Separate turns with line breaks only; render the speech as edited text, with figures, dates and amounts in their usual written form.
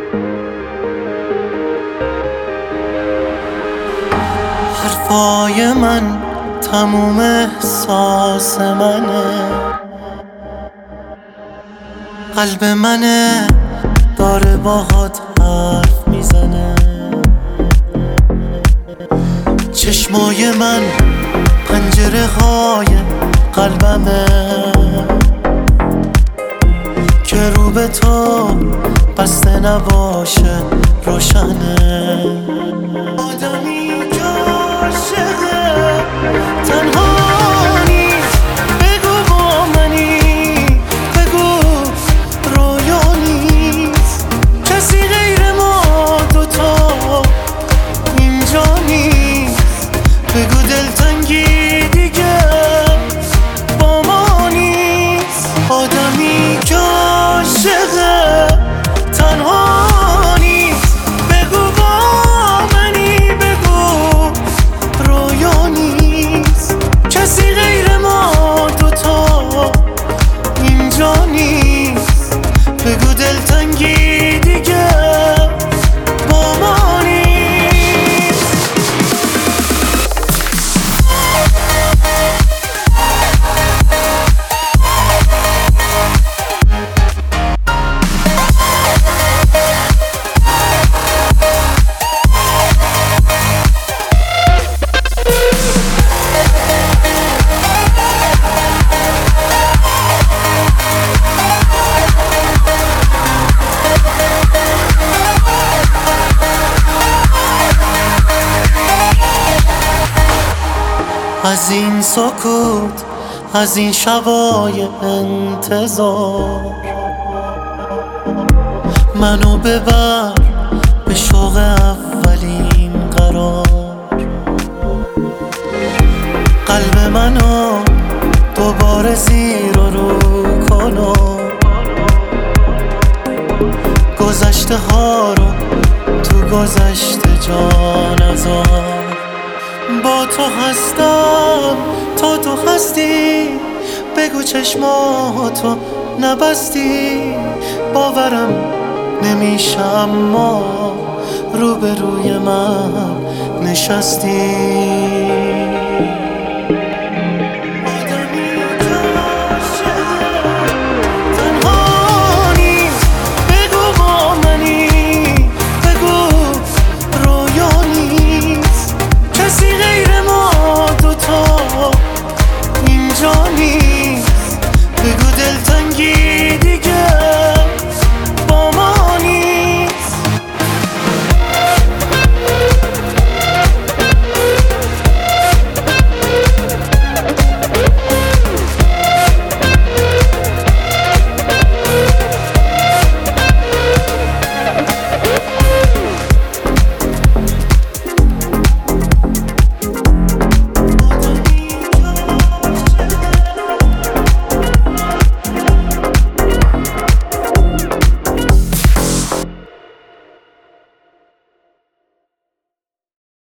حرفای من تموم احساس منه، قلب منه داره باهات حرف میزنه. چشمای من پنجره های قلبمه که رو به تو بسته نباشه روشنه. آدمی که عاشقه تنها نیست، بگو با منی، بگو رویا نیست، کسی غیر ما دوتا اینجا نیست، بگو دلتنگی دیگه با ما نیست. آدمی که عاشقه تنها نیست، بگو با منی، بگو رویا نیست، کسی غیر ما دوتا اینجا نیست، بگو دلتنگی دیگه با ما نیست. از این سکوت، از این شبای انتظار، منو ببر به شوق اولین قرار. قلب منو دوباره زیر و رو کنو، گذشته ها رو تو گذشته جا نذار. با تو هستم تا تو هستی، بگو چشماتو نبستی. باورم نمیشه اما روبروی من نشستی.